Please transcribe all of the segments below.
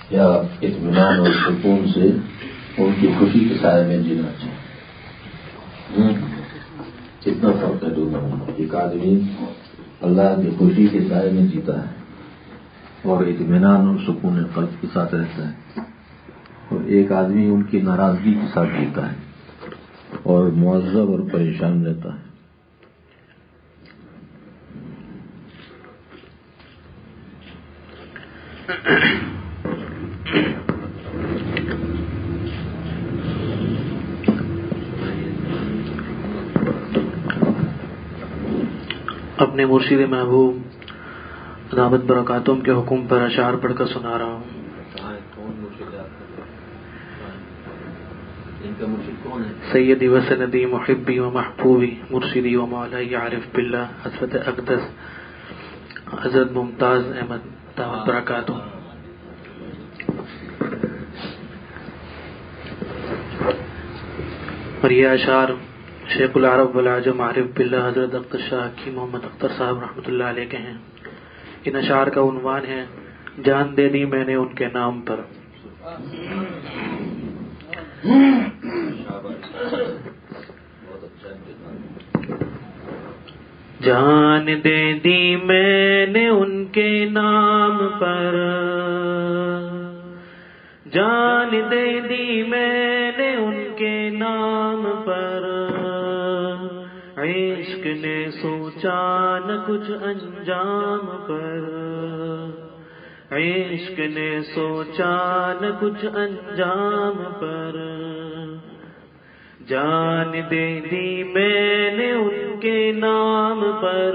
یا اطمینان اور سکون سے ان کی خوشی کے سائے میں جینا چاہیے. کتنا فرق ہے دونوں میں. ایک آدمی اللہ کی خوشی کے سائے میں جیتا ہے اور اطمینان اور سکون قلب کے ساتھ رہتا ہے, اور ایک آدمی ان کی ناراضگی کے ساتھ جیتا ہے اور معذب اور پریشان رہتا ہے. اپنے مرشد محبوب دامت برکاتہم کے حکم پر اشعار پڑھ کر سنا رہا ہوں. سیدی و سندی محبی و محبوبی مرشدی و مولائی عارف باللہ حضرت اقدس حضرت ممتاز احمد دامت برکاتہم. اور یہ اشعار شیخ العرب والعجم عارف باللہ حضرت اختر شاہ حکیم محمد اختر صاحب رحمۃ اللہ علیہ کے ہیں. ان اشعار کا عنوان ہے جان دے دی میں نے ان کے نام پر. جان دے دی میں نے ان کے نام پر, جان دے دی میں نے ان کے نام پر, عشق نے سوچا نہ کچھ انجام پر, عشق نے سوچا نہ کچھ انجام پر. جان دے دی میں نے ان کے نام پر,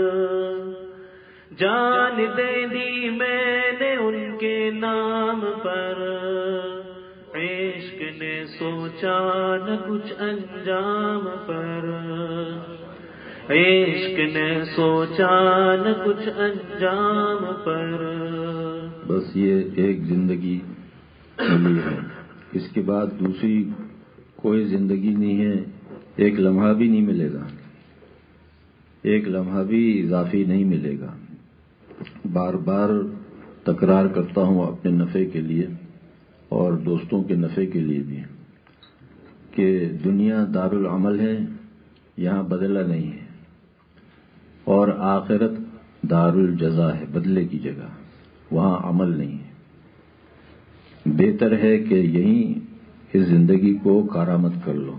جان دے دی میں نے ان کے نام پر, عشق نے سوچا نہ کچھ انجام پر, عشق نے سوچا نہ کچھ انجام پر. بس یہ ایک زندگی ملی ہے, اس کے بعد دوسری کوئی زندگی نہیں ہے. ایک لمحہ بھی نہیں ملے گا, ایک لمحہ بھی اضافی نہیں ملے گا. بار بار تکرار کرتا ہوں اپنے نفع کے لیے اور دوستوں کے نفع کے لیے بھی کہ دنیا دار العمل ہے, یہاں بدلہ نہیں ہے, اور آخرت دار الجزا ہے, بدلے کی جگہ, وہاں عمل نہیں ہے. بہتر ہے کہ یہیں اس زندگی کو کارآمد کر لو.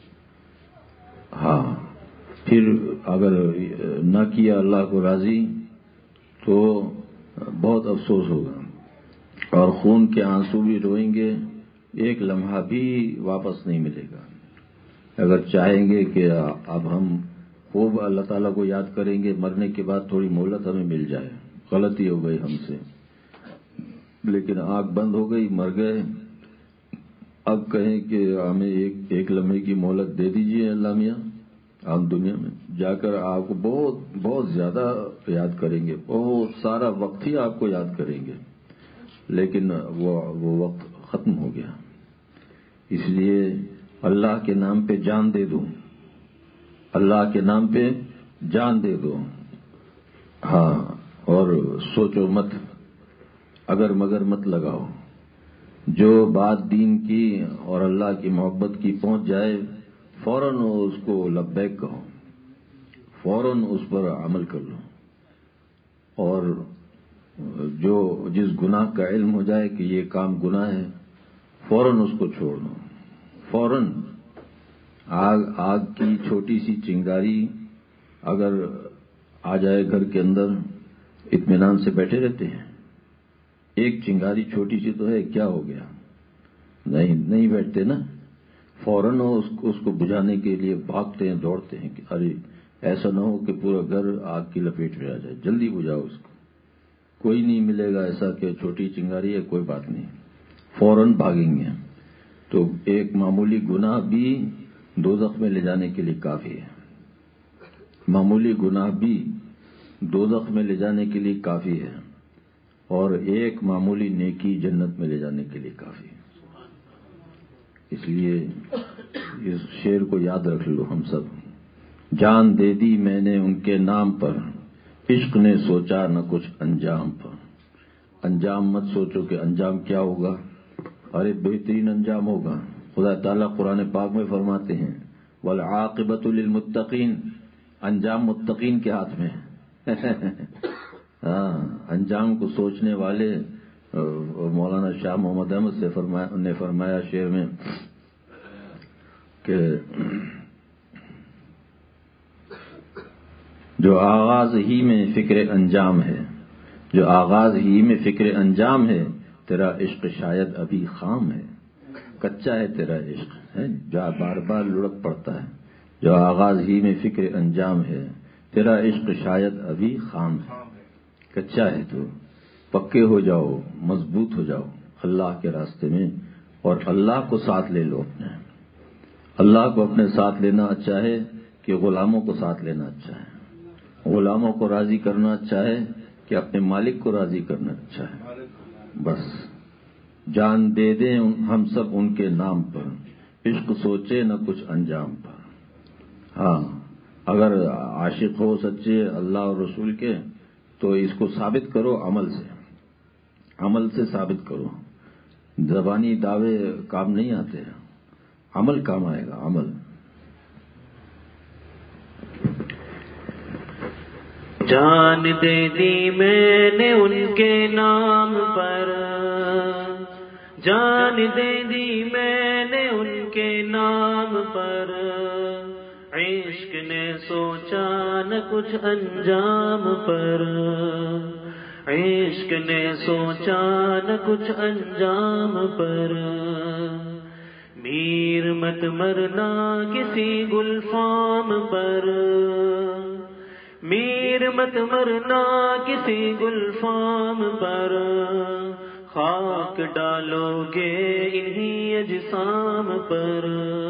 ہاں, پھر اگر نہ کیا اللہ کو راضی تو بہت افسوس ہوگا اور خون کے آنسو بھی روئیں گے, ایک لمحہ بھی واپس نہیں ملے گا. اگر چاہیں گے کہ اب ہم خوب اللہ تعالیٰ کو یاد کریں گے, مرنے کے بعد تھوڑی مہلت ہمیں مل جائے, غلطی ہو گئی ہم سے, لیکن آنکھ بند ہو گئی, مر گئے. اب کہیں کہ ہمیں ایک لمحے کی مہلت دے دیجیے اللہ میاں, ہم دنیا میں جا کر آپ کو بہت بہت زیادہ یاد کریں گے, بہت سارا وقت ہی آپ کو یاد کریں گے, لیکن وہ وقت ختم ہو گیا. اس لیے اللہ کے نام پہ جان دے دو, اللہ کے نام پہ جان دے دو. ہاں, اور سوچو مت, اگر مگر مت لگاؤ. جو بات دین کی اور اللہ کی محبت کی پہنچ جائے فوراً اس کو لبیک کہو, فوراً اس پر عمل کر لو. اور جو جس گناہ کا علم ہو جائے کہ یہ کام گناہ ہے فوراً اس کو چھوڑ دو. فوراً آگ کی چھوٹی سی چنگاری اگر آ جائے گھر کے اندر, اطمینان سے بیٹھے رہتے ہیں. ایک چنگاری چھوٹی سی تو ہے, کیا ہو گیا, نہیں بیٹھتے نا, فوراً اس کو بجھانے کے لیے بھاگتے ہیں, دوڑتے ہیں کہ ارے ایسا نہ ہو کہ پورا گھر آگ کی لپیٹ میں آ جائے, جلدی بجھاؤ اس کو. کوئی نہیں ملے گا ایسا کہ چھوٹی چنگاری ہے, کوئی بات نہیں, فوراً بھاگیں گے. تو ایک معمولی گناہ بھی دوزخ میں لے جانے کے لیے کافی ہے, معمولی گناہ بھی دوزخ میں لے جانے کے لیے کافی ہے, اور ایک معمولی نیکی جنت میں لے جانے کے لیے کافی ہے. اس لیے اس شعر کو یاد رکھ لو ہم سب. جان دے دی میں نے ان کے نام پر, عشق نے سوچا نہ کچھ انجام پر, انجام مت سوچو کہ انجام کیا ہوگا. ارے بہترین انجام ہوگا. خدا تعالیٰ قرآن پاک میں فرماتے ہیں والعاقبۃ للمتقین، انجام متقین کے ہاتھ میں ہے. ہاں، انجام کو سوچنے والے. مولانا شاہ محمد احمد سے فرمایا شعر میں کہ جو آغاز ہی میں فکر انجام ہے، جو آغاز ہی میں فکر انجام ہے، تیرا عشق شاید ابھی خام ہے. کچا ہے تیرا عشق، ہے جو بار بار لڑک پڑتا ہے. جو آغاز ہی میں فکر انجام ہے، تیرا عشق شاید ابھی خام ہے. کچا ہے تو پکے ہو جاؤ، مضبوط ہو جاؤ اللہ کے راستے میں، اور اللہ کو ساتھ لے لو. اپنے اللہ کو اپنے ساتھ لینا اچھا ہے کہ غلاموں کو ساتھ لینا اچھا ہے؟ غلاموں کو راضی کرنا اچھا ہے کہ اپنے مالک کو راضی کرنا اچھا ہے؟ بس جان دے دیں ہم سب ان کے نام پر، عشق سوچے نہ کچھ انجام پر. ہاں، اگر عاشق ہو سچے اللہ اور رسول کے تو اس کو ثابت کرو عمل سے، عمل سے ثابت کرو. زبانی دعوے کام نہیں آتے، عمل کام آئے گا. عمل. جان دے دی میں نے ان کے نام پر، جان دے دی میں نے ان کے نام پر، عشق نے سوچا نہ کچھ انجام پر، عشق نے سوچا نہ کچھ انجام پر. میر مت مرنا کسی گلفام پر، میر مت مرنا کسی گلفام پر، خاک ڈالو گے انہی اجسام پر،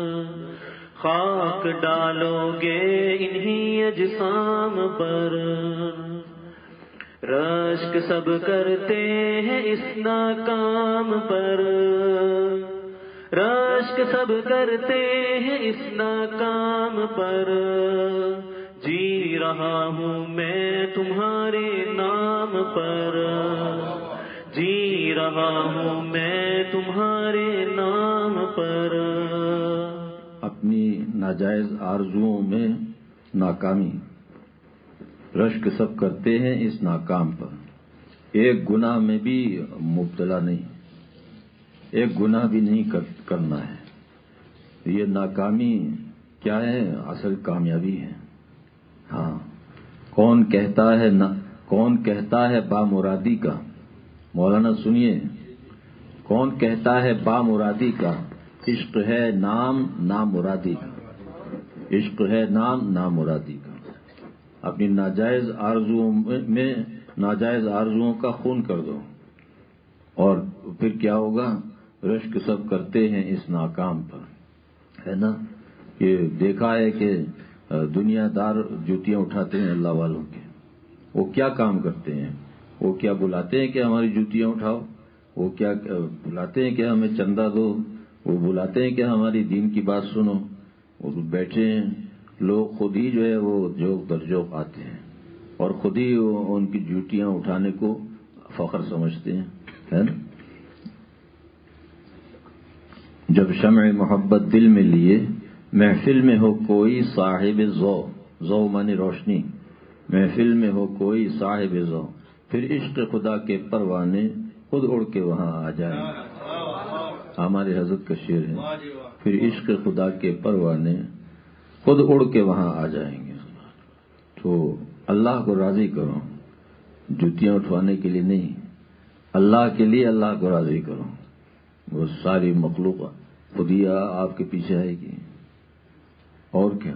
خاک ڈالو گے انہی اجسام پر. رشک سب کرتے ہیں اس ناکام پر، رشک سب کرتے ہیں اس ناکام پر، جی رہا ہوں میں تمہارے نام پر، جی رہا ہوں میں تمہارے نام پر. اپنی ناجائز آرزوؤں میں ناکامی. رشک سب کرتے ہیں اس ناکام پر. ایک گناہ میں بھی مبتلا نہیں، ایک گناہ بھی نہیں کرنا ہے. یہ ناکامی کیا ہے؟ اصل کامیابی ہے. ہاں، کون کہتا ہے بامرادی کا؟ مولانا سنیے، کون کہتا ہے بامرادی کا؟ عشق ہے نام نامرادی کا، عشق ہے نام نامرادی کا. اپنی ناجائز آرزوؤں میں ناجائز آرزوؤں کا خون کر دو، اور پھر کیا ہوگا؟ رشک سب کرتے ہیں اس ناکام پر. ہے نا؟ یہ دیکھا ہے کہ دنیا دار جوتیاں اٹھاتے ہیں اللہ والوں کے. وہ کیا کام کرتے ہیں؟ وہ کیا بلاتے ہیں کہ ہماری جوتیاں اٹھاؤ؟ وہ کیا بلاتے ہیں کہ ہمیں چندہ دو؟ وہ بلاتے ہیں کہ ہماری دین کی بات سنو؟ وہ بیٹھے ہیں لوگ خود ہی جو ہے وہ جوک در جوک آتے ہیں، اور خود ہی ان کی جوتیاں اٹھانے کو فخر سمجھتے ہیں. ہے نا؟ جب شمع محبت دل میں لیے، محفل میں ہو کوئی صاحب ذو مانے روشنی، محفل میں ہو کوئی صاحب ذو، پھر عشق خدا کے پروانے خود اڑ کے وہاں آ جائیں. ہمارے حضرت کا شعر ہے، پھر عشق خدا کے پروانے خود اڑ کے وہاں آ جائیں گے. تو اللہ کو راضی کرو، جوتیاں اٹھوانے کے لیے نہیں، اللہ کے لیے اللہ کو راضی کرو. وہ ساری مخلوق خود ہی آپ کے پیچھے آئے گی. اور کیا؟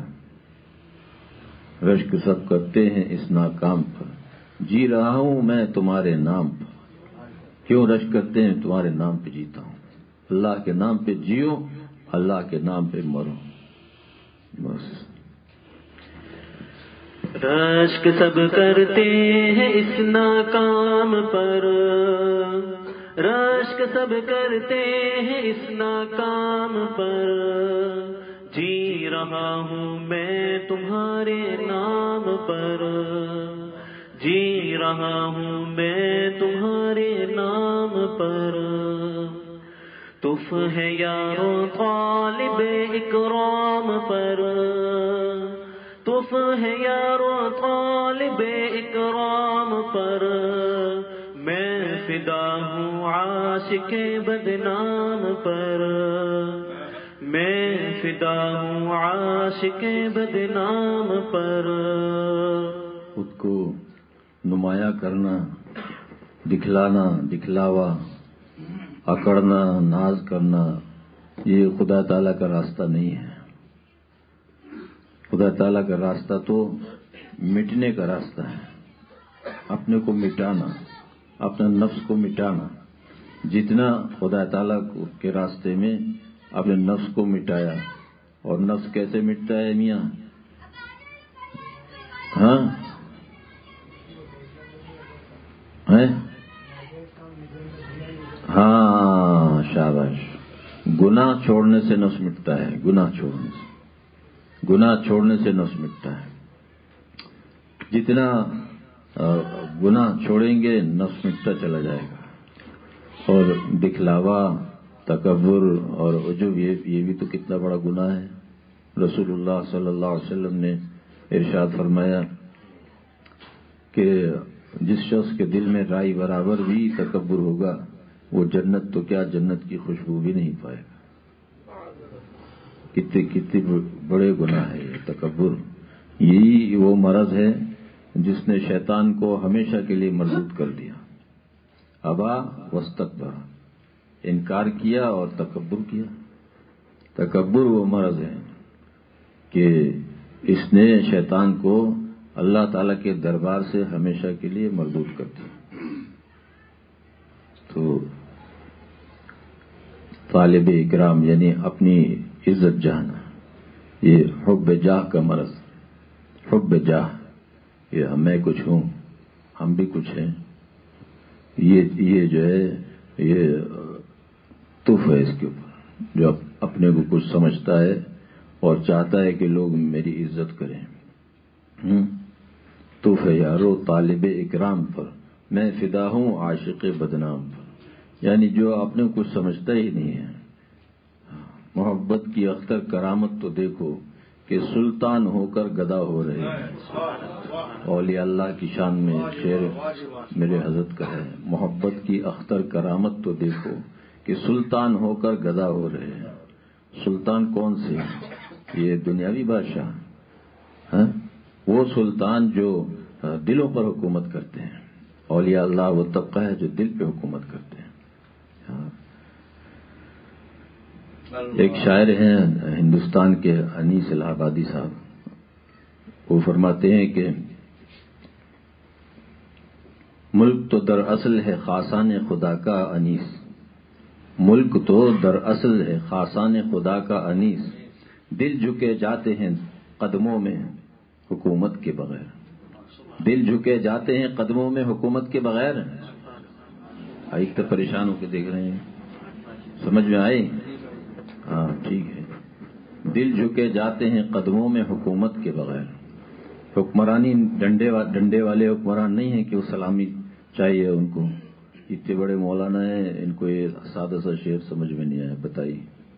رشک سب کرتے ہیں اس ناکام پر، جی رہا ہوں میں تمہارے نام پر. کیوں رشک کرتے ہیں؟ تمہارے نام پہ جیتا ہوں. اللہ کے نام پہ جیو، اللہ کے نام پہ مرو. بس. رشک سب کرتے ہیں اس ناکام پر، رشک سب کرتے ہیں اس ناکام پر، جی رہا ہوں میں تمہارے نام پر، جی رہا ہوں میں تمہارے پر، تف ہے یارو طالب اکرام پر، تف ہے یارو طالب اکرام پر، میں فدا ہوں عاشق بدنام پر، میں فدا ہوں عاشق بدنام پر۔ خود کو نمایاں کرنا، دکھلانا، دکھلاوا، اکڑنا، ناز کرنا، یہ خدا تعالیٰ کا راستہ نہیں ہے۔ خدا تعالیٰ کا راستہ تو مٹنے کا راستہ ہے، اپنے کو مٹانا، اپنا نفس کو مٹانا۔ جتنا خدا تعالیٰ کے راستے میں اپنے نفس کو مٹایا، اور نفس کیسے مٹتا ہے میاں؟ ہاں ہاں شاباش، گناہ چھوڑنے سے نفس مٹتا ہے، گناہ چھوڑنے سے نفس مٹتا ہے۔ جتنا گناہ چھوڑیں گے نفس مٹتا چلا جائے گا۔ اور دکھلاوا، تکبر اور عجب، یہ بھی تو کتنا بڑا گناہ ہے۔ رسول اللہ صلی اللہ علیہ وسلم نے ارشاد فرمایا کہ جس شخص کے دل میں رائی برابر بھی تکبر ہوگا، وہ جنت تو کیا، جنت کی خوشبو بھی نہیں پائے گا۔ کتنے بڑے گناہ ہے یہ تکبر۔ یہی وہ مرض ہے جس نے شیطان کو ہمیشہ کے لیے مردود کر دیا۔ ابا واستکبر، انکار کیا اور تکبر کیا۔ تکبر وہ مرض ہے کہ اس نے شیطان کو اللہ تعالیٰ کے دربار سے ہمیشہ کے لیے مردود کر دیا۔ تو طالب اکرام یعنی اپنی عزت جانا، یہ حب جاہ کا مرض، حب جاہ، یہ میں کچھ ہوں، ہم بھی کچھ ہیں، یہ جو ہے یہ تف ہے اس کے اوپر، جو اپنے کو کچھ سمجھتا ہے اور چاہتا ہے کہ لوگ میری عزت کریں۔ تف ہے یارو طالب اکرام پر، میں فدا ہوں عاشق بدنام پر، یعنی جو اپنے کو کچھ سمجھتا ہی نہیں ہے۔ محبت کی اختر کرامت تو دیکھو کہ سلطان ہو کر گدا ہو رہے ہیں۔ اولیاء اللہ کی شان میں شعر میرے حضرت کا ہے، محبت کی اختر کرامت تو دیکھو کہ سلطان ہو کر گدا ہو رہے ہیں۔ سلطان کون سے؟ یہ دنیاوی بادشاہ، وہ سلطان جو دلوں پر حکومت کرتے ہیں۔ اولیاء اللہ وہ طبقہ ہے جو دل پہ حکومت کرتے ہیں۔ ایک شاعر ہیں ہندوستان کے انیس الہ آبادی صاحب، وہ فرماتے ہیں کہ ملک تو دراصل ہے خاصان خدا کا انیس، ملک تو دراصل ہے خاصان خدا کا انیس، دل جھکے جاتے ہیں قدموں میں حکومت کے بغیر، دل جھکے جاتے ہیں قدموں میں حکومت کے بغیر۔ ایک تو پریشان ہو کے دیکھ رہے ہیں، سمجھ میں آئی؟ ہاں ٹھیک ہے، دل جھکے جاتے ہیں قدموں میں حکومت کے بغیر۔ حکمرانی ڈنڈے والے حکمران نہیں ہیں کہ وہ سلامی چاہیے ان کو۔ اتنے بڑے مولانا ہیں، ان کو یہ سادہ سا شعر سمجھ میں نہیں آیا، بتائیے۔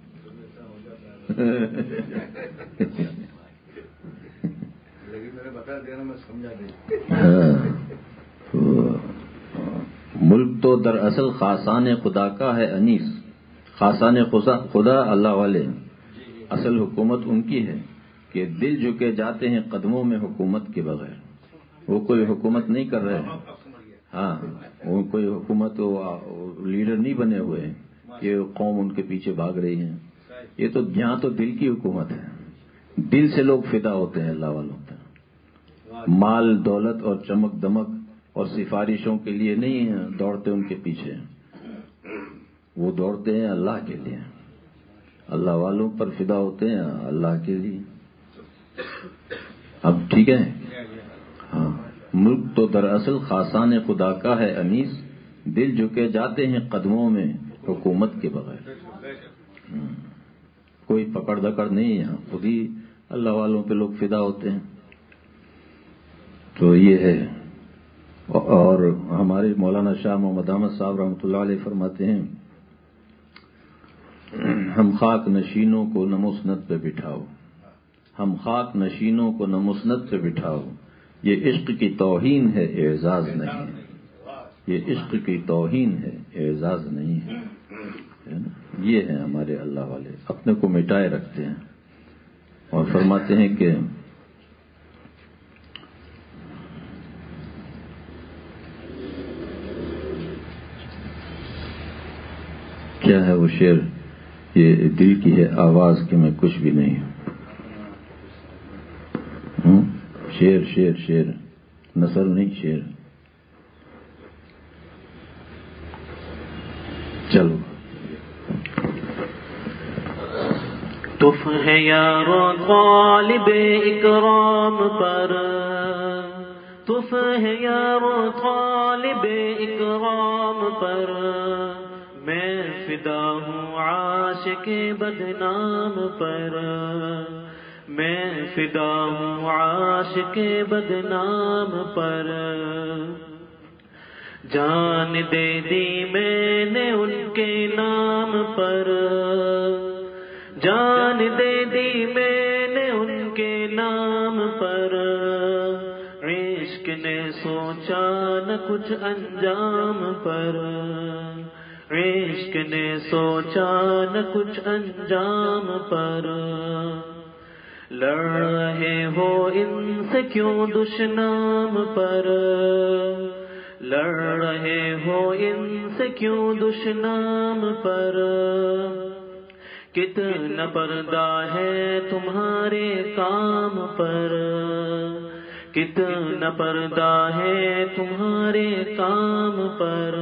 ملک تو دراصل خاصان خدا کا ہے انیس، خاصان خدا اللہ والے، اصل حکومت ان کی ہے کہ دل جھکے جاتے ہیں قدموں میں حکومت کے بغیر۔ وہ کوئی حکومت نہیں کر رہے ہیں، ہاں وہ کوئی حکومت لیڈر نہیں بنے ہوئے کہ قوم ان کے پیچھے بھاگ رہی ہے۔ یہ تو یہاں تو دل کی حکومت ہے، دل سے لوگ فدا ہوتے ہیں اللہ والوں کا۔ مال دولت اور چمک دمک اور سفارشوں کے لیے نہیں دوڑتے ان کے پیچھے، وہ دوڑتے ہیں اللہ کے لیے، اللہ والوں پر فدا ہوتے ہیں اللہ کے لیے۔ اب ٹھیک ہے، ہاں، ملک تو دراصل خاصان خدا کا ہے انیس، دل جھکے جاتے ہیں قدموں میں حکومت کے بغیر۔ کوئی پکڑ دکڑ نہیں ہے، خود ہی اللہ والوں پہ لوگ فدا ہوتے ہیں۔ تو یہ ہے اور ہمارے مولانا شاہ محمد احمد صاحب رحمۃ اللہ علیہ فرماتے ہیں، ہم خاک نشینوں کو نہ مسند پہ بٹھاؤ، ہم خاک نشینوں کو نہ مسند پہ بٹھاؤ، یہ عشق کی توہین ہے اعزاز نہیں ہے، یہ عشق کی توہین ہے اعزاز نہیں ہے۔ یہ ہیں ہمارے اللہ والے، اپنے کو مٹائے رکھتے ہیں اور فرماتے ہیں کہ کیا ہے وہ شعر، یہ دل کی ہے آواز کہ میں کچھ بھی نہیں ہوں، شعر شعر شعر نثر نہیں شعر، چلو۔ تف ہے یارو طالب اکرام پر، تف ہے یارو طالب اکرام پر، میں فدا ہوں عاشق بدنام پر، میں فدا ہوں عاشق بدنام پر، جان دے دی میں نے ان کے نام پر، جان دے دی میں نے ان کے نام پر، عشق نے سوچا نہ کچھ انجام پر، عشق نے سوچا نہ کچھ انجام پر، لڑ رہے ہو ان سے کیوں دشنام پر، لڑ رہے ہو ان سے کیوں دشنام پر، کتنا پردہ ہے تمہارے کام پر، کتنا پردہ ہے تمہارے کام پر،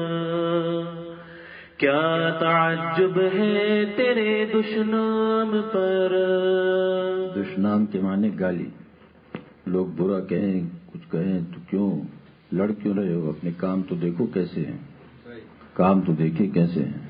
کیا تعجب ہے تیرے دشنام پر۔ دشنام کے معنی گالی، لوگ برا کہیں کچھ کہیں تو کیوں لڑ کیوں رہے ہو، اپنے کام تو دیکھو کیسے ہیں، کام تو دیکھے کیسے ہیں۔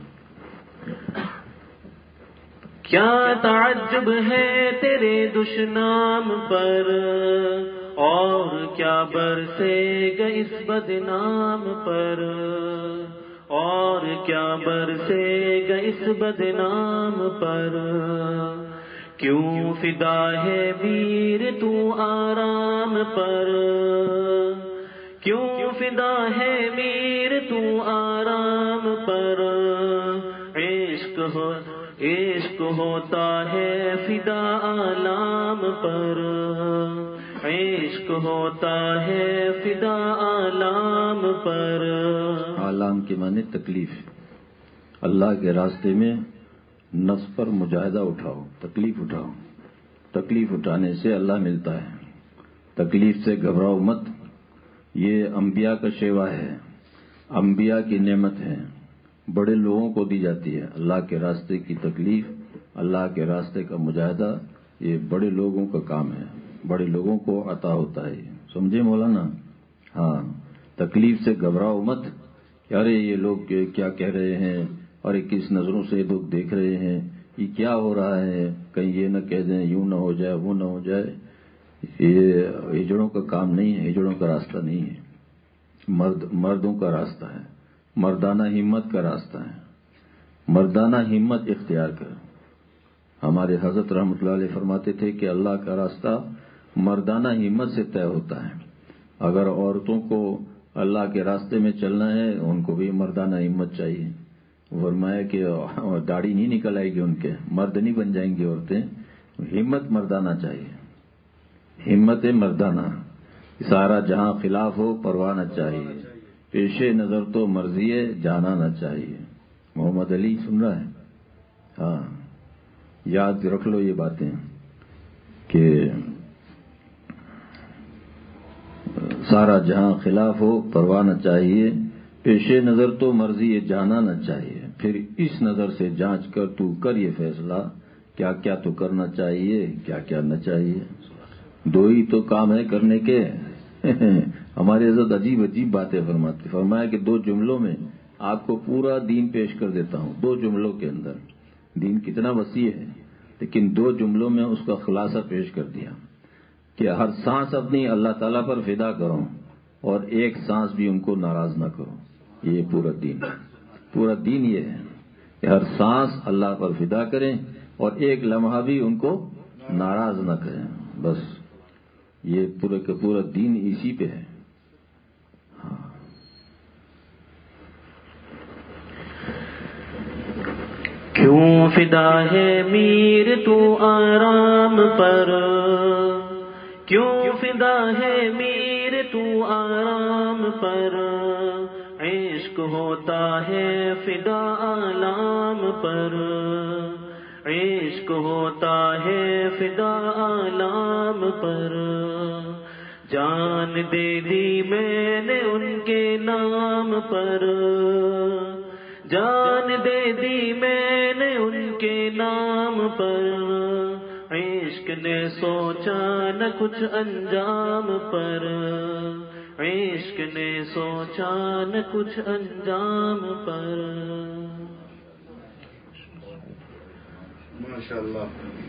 کیا تعجب ہے تیرے دشنام پر، اور کیا برسے گا اس بدنام پر، اور کیا برسے گا اس بدنام پر، کیوں فدا ہے میر تو آرام پر، کیوں فدا ہے میر تو آرام پر، عشق ہوتا ہے فدا آلام پر، عشق ہوتا ہے فدا آلام پر۔ آلام کے معنی تکلیف، اللہ کے راستے میں نفس پر مجاہدہ اٹھاؤ، تکلیف اٹھاؤ، تکلیف اٹھانے سے اللہ ملتا ہے، تکلیف سے گھبراؤ مت، یہ انبیاء کا شیوا ہے، انبیاء کی نعمت ہے، بڑے لوگوں کو دی جاتی ہے، اللہ کے راستے کی تکلیف، اللہ کے راستے کا مجاہدہ، یہ بڑے لوگوں کا کام ہے، بڑے لوگوں کو عطا ہوتا ہے، سمجھے مولانا؟ ہاں، تکلیف سے گھبراؤ مت، ارے یہ لوگ کیا کہہ رہے ہیں، اور کس نظروں سے لوگ دیکھ رہے ہیں، یہ کیا ہو رہا ہے، کہیں یہ نہ کہہ دیں یوں نہ ہو جائے وہ نہ ہو جائے، یہ ہجڑوں کا کام نہیں ہے، ہجڑوں کا راستہ نہیں ہے، مردوں کا راستہ ہے، مردانہ ہمت کا راستہ ہے، مردانہ ہمت اختیار کر۔ ہمارے حضرت رحمۃ اللہ علیہ فرماتے تھے کہ اللہ کا راستہ مردانہ ہمت سے طے ہوتا ہے، اگر عورتوں کو اللہ کے راستے میں چلنا ہے ان کو بھی مردانہ ہمت چاہیے، فرمایا کہ داڑھی نہیں نکل آئے گی ان کے، مرد نہیں بن جائیں گی عورتیں، ہمت مردانہ چاہیے، ہمت مردانہ، سارا جہاں خلاف ہو پرواہ نہ چاہیے، پیش نظر تو مرضی جانا نہ چاہیے۔ محمد علی سن رہا ہے؟ ہاں، یاد رکھ لو یہ باتیں کہ سارا جہاں خلاف ہو پرواہ نہ چاہیے، پیش نظر تو مرضی جانا نہ چاہیے، پھر اس نظر سے جانچ کر تو کر یہ فیصلہ کیا کیا تو کرنا چاہیے کیا کیا نہ چاہیے، دو ہی تو کام ہے کرنے کے۔ ہمارے حضرت عجیب عجیب باتیں فرماتے، فرمایا کہ دو جملوں میں آپ کو پورا دین پیش کر دیتا ہوں، دو جملوں کے اندر، دین کتنا وسیع ہے لیکن دو جملوں میں اس کا خلاصہ پیش کر دیا کہ ہر سانس اپنی اللہ تعالیٰ پر فدا کرو، اور ایک سانس بھی ان کو ناراض نہ کرو. یہ پورا دین ہے. پورا دین یہ ہے کہ ہر سانس اللہ پر فدا کریں اور ایک لمحہ بھی ان کو ناراض نہ کریں. بس یہ پورے کا پورا دین اسی پہ ہے. کیوں فدا ہے میر تو آرام پر، کیوں فدا ہے میر تو آرام پر، عشق ہوتا ہے فدا عالم پر، عشق ہوتا ہے فدا عالم پر. جان دے دی میں نے ان کے نام پر، جان دے دی میں نے ان کے نام پر. عشق نے سوچا نہ کچھ انجام پر، عشق نے سوچا نہ کچھ انجام پر. ماشاءاللہ.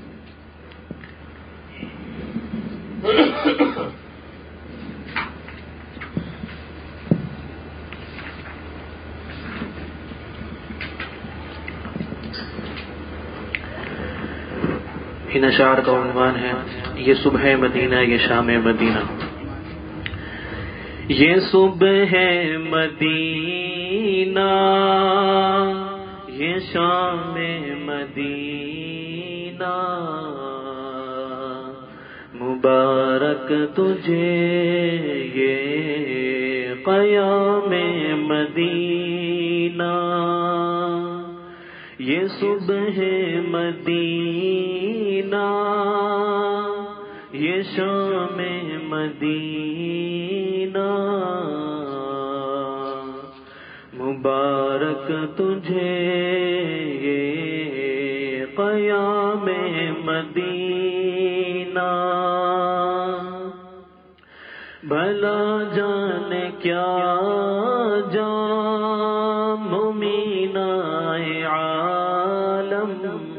ان اشعار کا عنوان ہے یہ صبح مدینہ یہ شام مدینہ. یہ صبح مدینہ یہ شام مدینہ، مبارک تجھے یہ قیام مدینہ. یہ صبح مدینہ یہ شام مدینہ، مبارک تجھے یہ قیام مدینہ. بھلا جانے کیا جام مینائے عالم،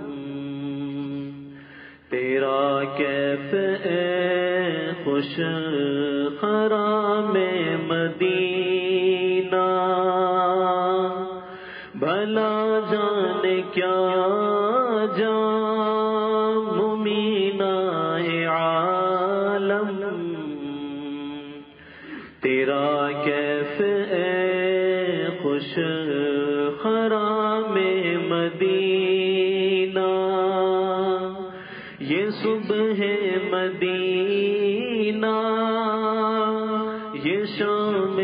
تیرا کیف اے خوش خرام مدینہ. بھلا جانے کیا جام مینائے عالم، تیرا کیف اے خوش خرام مدینہ. یہ صبح مدینہ یہ شام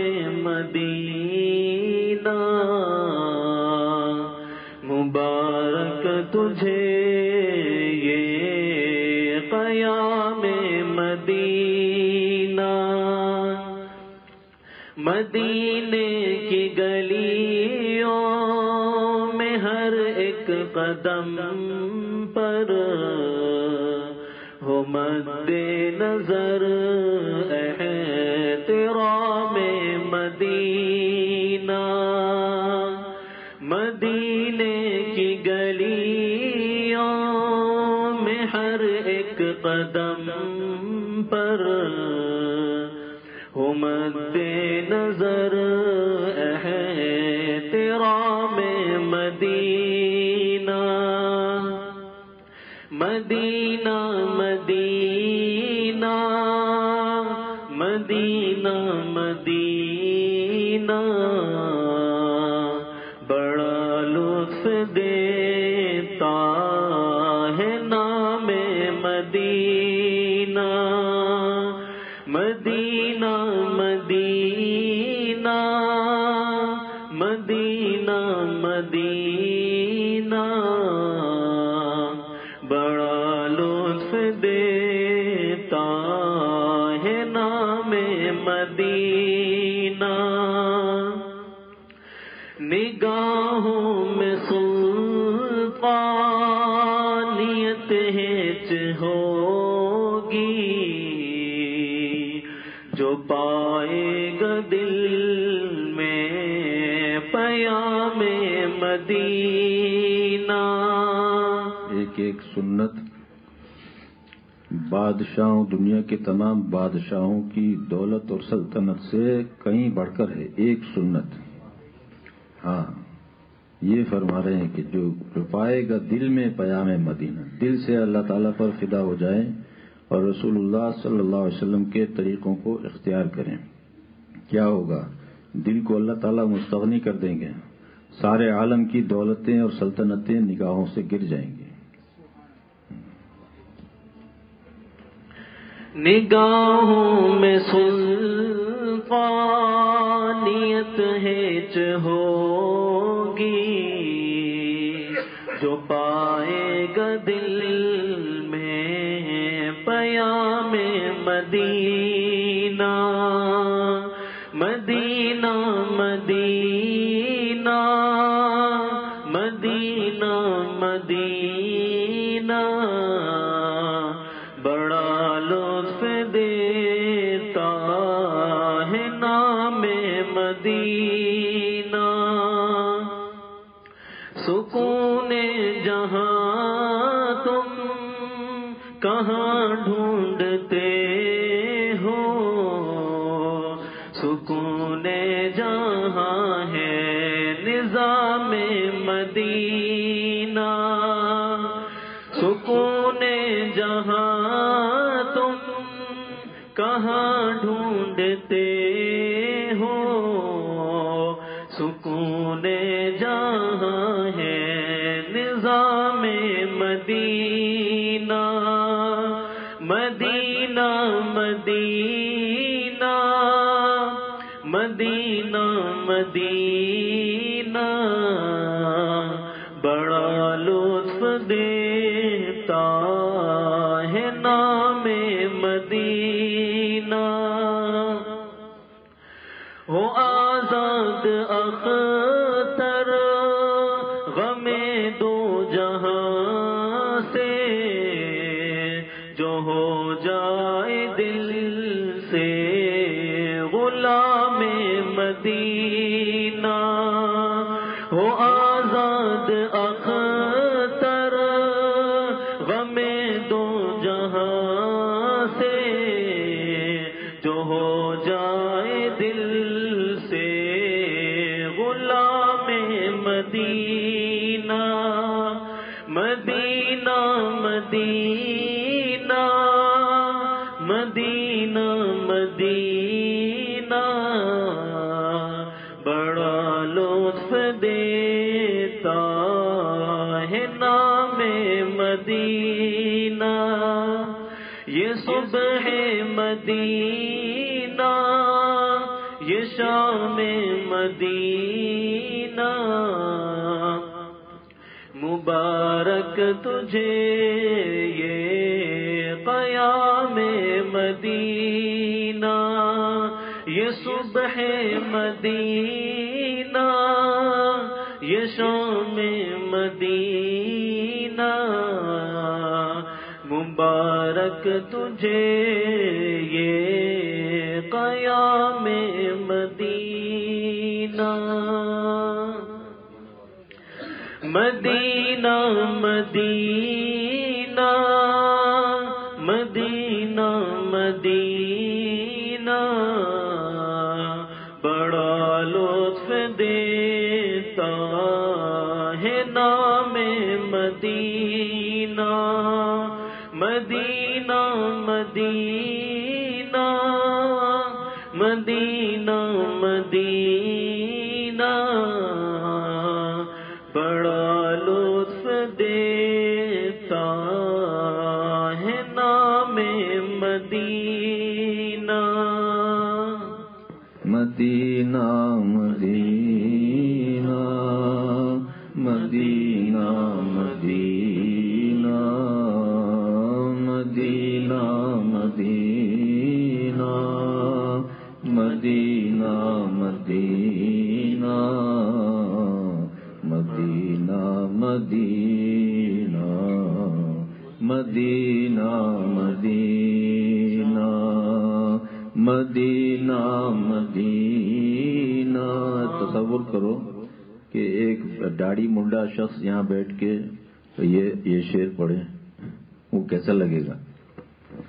مدینہ، مبارک تجھے یہ قیام مدینہ. مدینے کی گلیوں میں ہر ایک قدم پر ہو مد نظر احترام مدینہ. مدینے کی گلیوں میں ہر ایک قدم پر ہو مد نظر احترام مدینہ. مدینہ مدینہ مدینہ مدینہ، بڑا لطف دیتا ہے نام مدینہ. مدینہ مدینہ مدینہ مدینہ، بڑا لطف دیتا ہے نام مدینہ. نگاہوں میں سلطانیت ہچ ہوگی، جو پائے گا دل میں پیام مدینہ. ایک ایک سنت بادشاہوں دنیا کے تمام بادشاہوں کی دولت اور سلطنت سے کہیں بڑھ کر ہے ایک سنت. ہاں یہ فرما رہے ہیں کہ جو پائے گا دل میں پیام مدینہ، دل سے اللہ تعالیٰ پر فدا ہو جائے اور رسول اللہ صلی اللہ علیہ وسلم کے طریقوں کو اختیار کریں، کیا ہوگا؟ دل کو اللہ تعالیٰ مستغنی کر دیں گے، سارے عالم کی دولتیں اور سلطنتیں نگاہوں سے گر جائیں گی. نگاہوں میں سلطانیت ہیچ ہوگی، جو پائے گا دل میں پیام مدینہ. مدینہ مدینہ مدینہ مدینہ بڑا لطف دیتا ہے نام مدینہ. سکون جہاں تم کہاں ڈھونڈتے ہو، سکون جہاں ہے نظام مدینہ. سکون جہاں تم کہاں ڈھونڈتے ہو، سکون جہاں ہے نظام مدینہ. مدینہ مدینہ مدینہ مدینہ بڑا لطف دیتا ہے نام مدینہ. ہو آزاد اختر غم دو جہاں سے، جو ہو جائے دل سے غلام مدینہ. ہو آزاد اختر غم دو جہاں سے، جو ہو جائے دل سے غلام مدینہ. مدینہ مدینہ مدینہ مدینہ بڑا لطف دیتا ہے نام مدینہ. یہ صبح مدینہ، یہ شام مدینہ، مبارک تجھے یہ قیام مدینہ. یہ صبح مدینہ، یہ شام مدینہ، مبارک تجھے یہ قیام مدینہ. مدینہ مدینہ مدینہ مدینہ بڑا لطف دیتا ہے نام مدینہ. مدینہ مدینہ مدینہ مدینہ بڑا لطف دیتا ہے نام مدینہ. مدینہ مدینہ مدینہ مدینہ مدینہ مدینہ مدینہ مدینہ مدینہ مدینہ مدینہ مدینہ مدینہ مدینہ. تصور کرو کہ ایک داڑھی منڈا شخص یہاں بیٹھ کے یہ شعر پڑھے، وہ کیسا لگے گا؟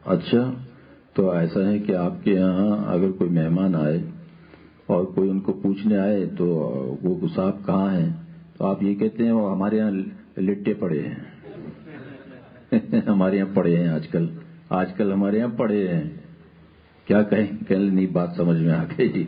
اچھا، تو ایسا ہے کہ آپ کے یہاں اگر کوئی مہمان آئے اور کوئی ان کو پوچھنے آئے تو وہ صاحب کہاں ہیں، تو آپ یہ کہتے ہیں وہ ہمارے یہاں لٹے پڑے ہیں ہمارے یہاں پڑے ہیں آج کل ہمارے یہاں پڑے ہیں. کیا کہیں نہیں، بات سمجھ میں آ گئی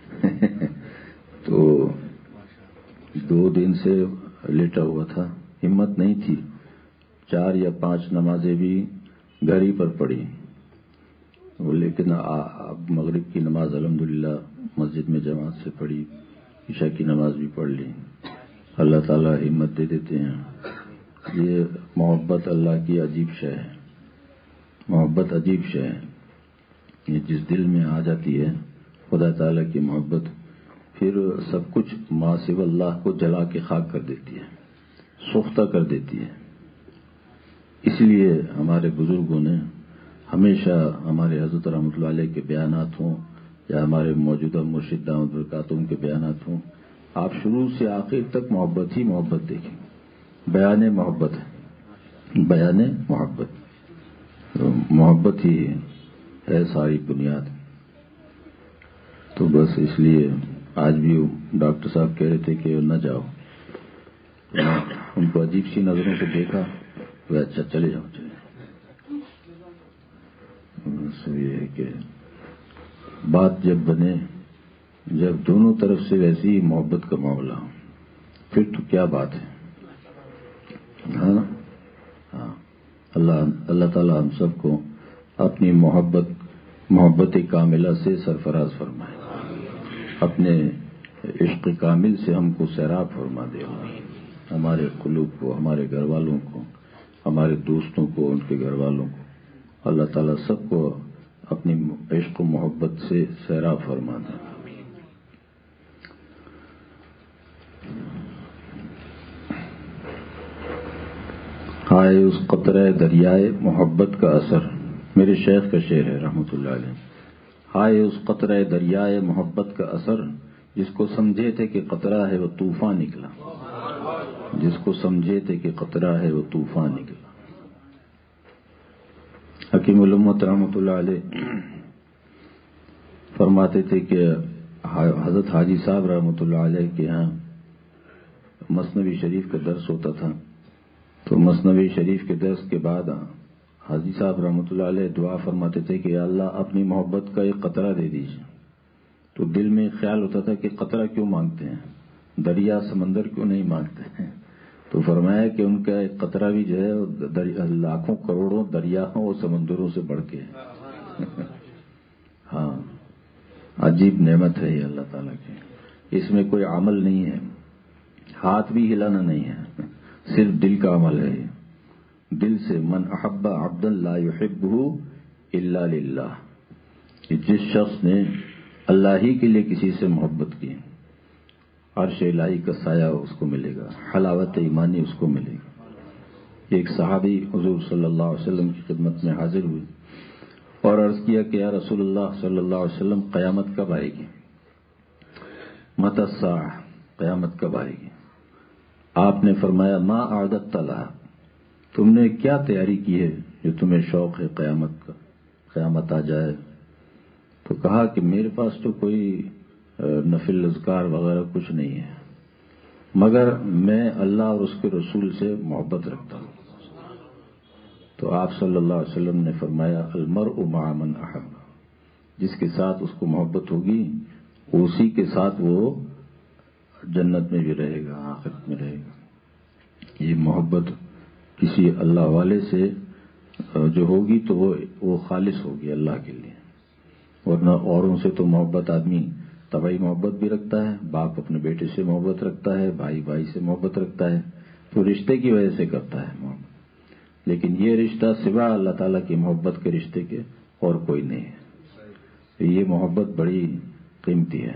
تو 2 دن سے لیٹا ہوا تھا، ہمت نہیں تھی. 4 یا 5 نمازیں بھی گھر ہی پر پڑھی، لیکن اب مغرب کی نماز الحمدللہ مسجد میں جماعت سے پڑھی، عشاء کی نماز بھی پڑھ لی. اللہ تعالیٰ ہمت دے دیتے ہیں. یہ محبت اللہ کی عجیب شے ہے، محبت عجیب شے ہے. یہ جس دل میں آ جاتی ہے خدا تعالیٰ کی محبت، پھر سب کچھ ما سوی اللہ کو جلا کے خاک کر دیتی ہے، سوختہ کر دیتی ہے. اس لیے ہمارے بزرگوں نے ہمیشہ ہمارے حضرت رحمۃ اللہ علیہ کے بیانات ہوں یا ہمارے موجودہ مرشد دامت برکاتہم کے بیانات ہوں، آپ شروع سے آخر تک محبت ہی محبت دیکھیں. بیان محبت ہے، بیان محبت، تو محبت ہی ہے ساری بنیاد. تو بس اس لیے آج بھی ڈاکٹر صاحب کہہ رہے تھے کہ نہ جاؤ، ان کو عجیب سی نظروں سے دیکھا تو اچھا چلے جاؤ چلے جاؤ. بس یہ ہے کہ بات جب بنے، جب دونوں طرف سے ویسی محبت کا معاملہ ہو، پھر تو کیا بات ہے. ہاں اللہ تعالیٰ ہم سب کو اپنی محبت کاملہ سے سرفراز فرمائے، اپنے عشق کامل سے ہم کو سیراب فرما دے. ہمارے قلوب کو، ہمارے گھر والوں کو، ہمارے دوستوں کو، ان کے گھر والوں کو اللہ تعالیٰ سب کو اپنی عشق و محبت سے سیراب فرما دے. ہائے اس قطرہ دریائے محبت کا اثر، میرے شیخ کا شعر ہے رحمۃ اللہ علیہ. ہائے اس قطرہ دریائے محبت کا اثر، جس کو سمجھے تھے کہ قطرہ ہے وہ طوفان نکلا، جس کو سمجھے تھے کہ قطرہ ہے وہ طوفان نکلا. حکیم الامت رحمۃ اللہ علیہ فرماتے تھے کہ حضرت حاجی صاحب رحمۃ اللہ علیہ کے ہاں مثنوی شریف کا درس ہوتا تھا، تو مثنوی شریف کے درس کے بعد حاجی صاحب رحمۃ اللہ علیہ دعا فرماتے تھے کہ یا اللہ اپنی محبت کا ایک قطرہ دے دیجیے. تو دل میں خیال ہوتا تھا کہ قطرہ کیوں مانگتے ہیں، دریا سمندر کیوں نہیں مانگتے ہیں. تو فرمایا کہ ان کا ایک قطرہ بھی جو ہے لاکھوں کروڑوں دریاؤں اور سمندروں سے بڑھ کے ہاں عجیب نعمت ہے یہ اللہ تعالیٰ کی. اس میں کوئی عمل نہیں ہے، ہاتھ بھی ہلانا نہیں ہے، صرف دل کا عمل ہے. دل سے من احب عبدا لا يحبه الا للہ، کہ جس شخص نے اللہ ہی کے لیے کسی سے محبت کی، عرش الہی کا سایہ اس کو ملے گا، حلاوت ایمانی اس کو ملے گا. ایک صحابی حضور صلی اللہ علیہ وسلم کی خدمت میں حاضر ہوئے اور عرض کیا کہ یا رسول اللہ صلی اللہ علیہ وسلم قیامت کب آئے گی، متی الساعہ، قیامت کب آئے گی. آپ نے فرمایا ما اعددت لها، تم نے کیا تیاری کی ہے جو تمہیں شوق ہے قیامت کا، قیامت آ جائے. تو کہا کہ میرے پاس تو کوئی نفل اذکار وغیرہ کچھ نہیں ہے، مگر میں اللہ اور اس کے رسول سے محبت رکھتا ہوں. تو آپ صلی اللہ علیہ وسلم نے فرمایا المرء مع من احب، جس کے ساتھ اس کو محبت ہوگی اسی کے ساتھ وہ جنت میں بھی رہے گا، آخرت میں رہے گا. یہ محبت کسی اللہ والے سے جو ہوگی تو وہ خالص ہوگی اللہ کے لیے، ورنہ اوروں سے تو محبت آدمی طبعی محبت بھی رکھتا ہے، باپ اپنے بیٹے سے محبت رکھتا ہے، بھائی بھائی سے محبت رکھتا ہے، تو رشتے کی وجہ سے کرتا ہے محبت. لیکن یہ رشتہ سوا اللہ تعالیٰ کی محبت کے رشتے کے اور کوئی نہیں ہے. یہ محبت بڑی قیمتی ہے،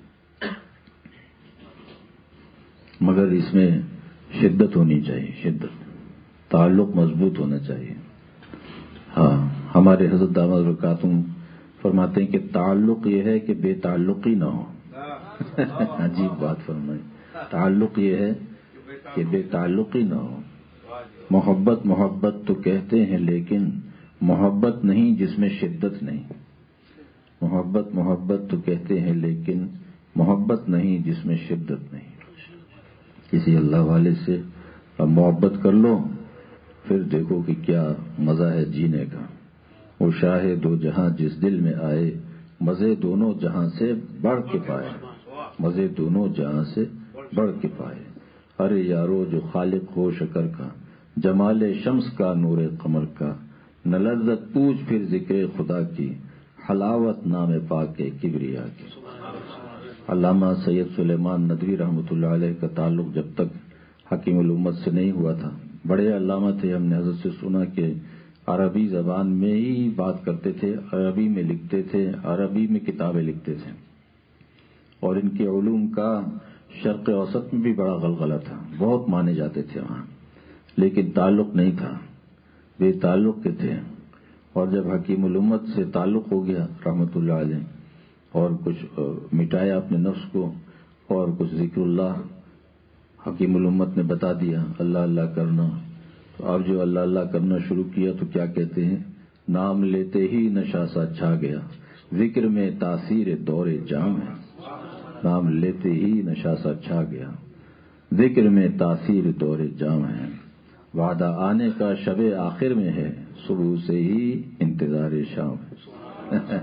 مگر اس میں شدت ہونی چاہیے، شدت، تعلق مضبوط ہونا چاہیے. ہاں ہمارے حضرت دامت برکاتہم فرماتے ہیں کہ تعلق یہ ہے کہ بے تعلقی نہ ہو. عجیب بات فرمائی، تعلق یہ ہے کہ بے تعلقی نہ ہو. محبت محبت تو کہتے ہیں لیکن محبت نہیں جس میں شدت نہیں. محبت محبت تو کہتے ہیں لیکن محبت نہیں جس میں شدت نہیں. کسی اللہ والے سے اب محبت کر لو پھر دیکھو کہ کیا مزہ ہے جینے کا. وہ شاہ دو جہاں جس دل میں آئے مزے دونوں جہاں سے بڑھ کے پائے. مزے دونوں جہاں سے بڑھ کے پائے. ارے یارو جو خالق ہو شکر کا جمال شمس کا نور قمر کا نہ لذت پوچھ پھر ذکر خدا کی حلاوت نام پاک کبریا کی. علامہ سید سلیمان ندوی رحمۃ اللہ علیہ کا تعلق جب تک حکیم الامت سے نہیں ہوا تھا بڑے علامہ تھے. ہم نے حضرت سے سنا کہ عربی زبان میں ہی بات کرتے تھے, عربی میں لکھتے تھے, عربی میں کتابیں لکھتے تھے, اور ان کے علوم کا شرق اوسط میں بھی بڑا غلغلہ تھا. بہت مانے جاتے تھے وہاں, لیکن تعلق نہیں تھا, بے تعلق کے تھے. اور جب حکیم الامت سے تعلق ہو گیا رحمۃ اللہ علیہ اور کچھ مٹایا اپنے نفس کو اور کچھ ذکر اللہ حکیم الامت نے بتا دیا اللہ اللہ کرنا. تو اب جو اللہ اللہ کرنا شروع کیا تو کیا کہتے ہیں, نام لیتے ہی نشہ سا چھا گیا ذکر میں تاثیر دور جام ہے. نام لیتے ہی نشہ سا چھا گیا ذکر میں تاثیر دور جام ہے. وعدہ آنے کا شب آخر میں ہے صبح سے ہی انتظار شام ہے.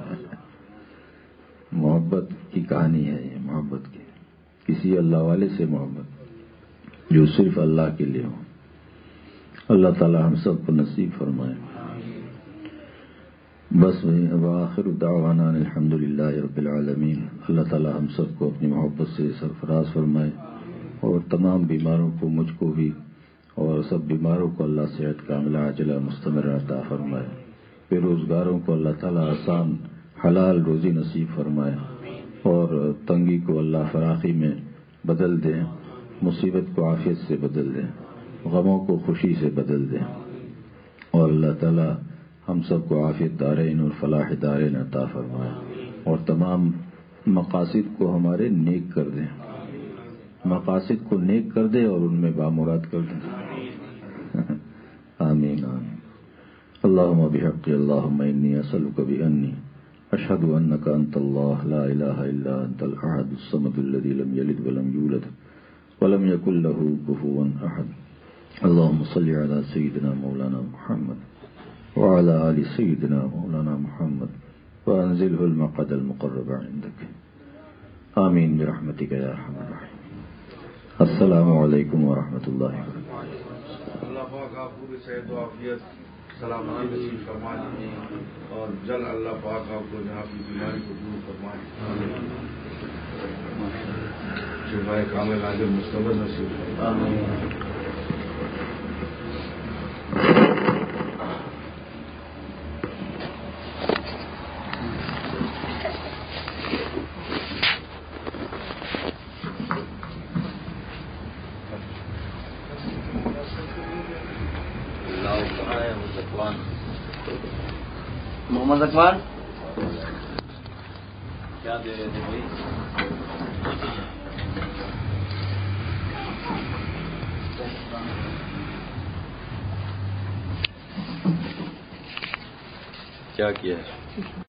محبت کی کہانی ہے یہ, محبت کی کسی اللہ والے سے محبت جو صرف اللہ کے لیے ہو. اللہ تعالی ہم سب کو نصیب فرمائے. بس وآخر دعوانا الحمدللہ رب العالمین. اللہ تعالی ہم سب کو اپنی محبت سے سرفراز فرمائے اور تمام بیماروں کو, مجھ کو بھی اور سب بیماروں کو اللہ صحت کاملہ عاجلہ مستمر عطا فرمائے. بے روزگاروں کو اللہ تعالی آسان حلال روزی نصیب فرمائے اور تنگی کو اللہ فراخی میں بدل دے, مصیبت کو عافیت سے بدل دے, غموں کو خوشی سے بدل دے. اور اللہ تعالی ہم سب کو عافیت دارین اور فلاح دارین عطا فرمائے اور تمام مقاصد کو ہمارے نیک کر دیں. مقاصد کو نیک کر دے اور ان میں بامراد کر دیں. آمین آمین. اللہم بحق اللہم انی اسألک بانی اشہد انک انت اللہ لا الہ الا انت الاحد الصمد الذی لم یلد ولم یولد ولم یکن لہ کفوا احد. اللہم صلی علی سیدنا مولانا محمد وعلى آل سيدنا مولانا محمد وأنزله المقعد المقرب عندك. آمين برحمتك يا أرحم الراحمين. السلام علیکم ورحمۃ اللہ وبرکاتہ. اللہ پاک آپ کو بھی صحت و عافیت سلامتی نصیب فرمائے اور جل اللہ پاک آپ کو جہاں کی بیماری کو دور فرمائے, شفائے کامل عاجل مستمر نصیب فرمائے. محمد اقبال کیا دے رہے تھے بھائی؟ کیا کیا ہے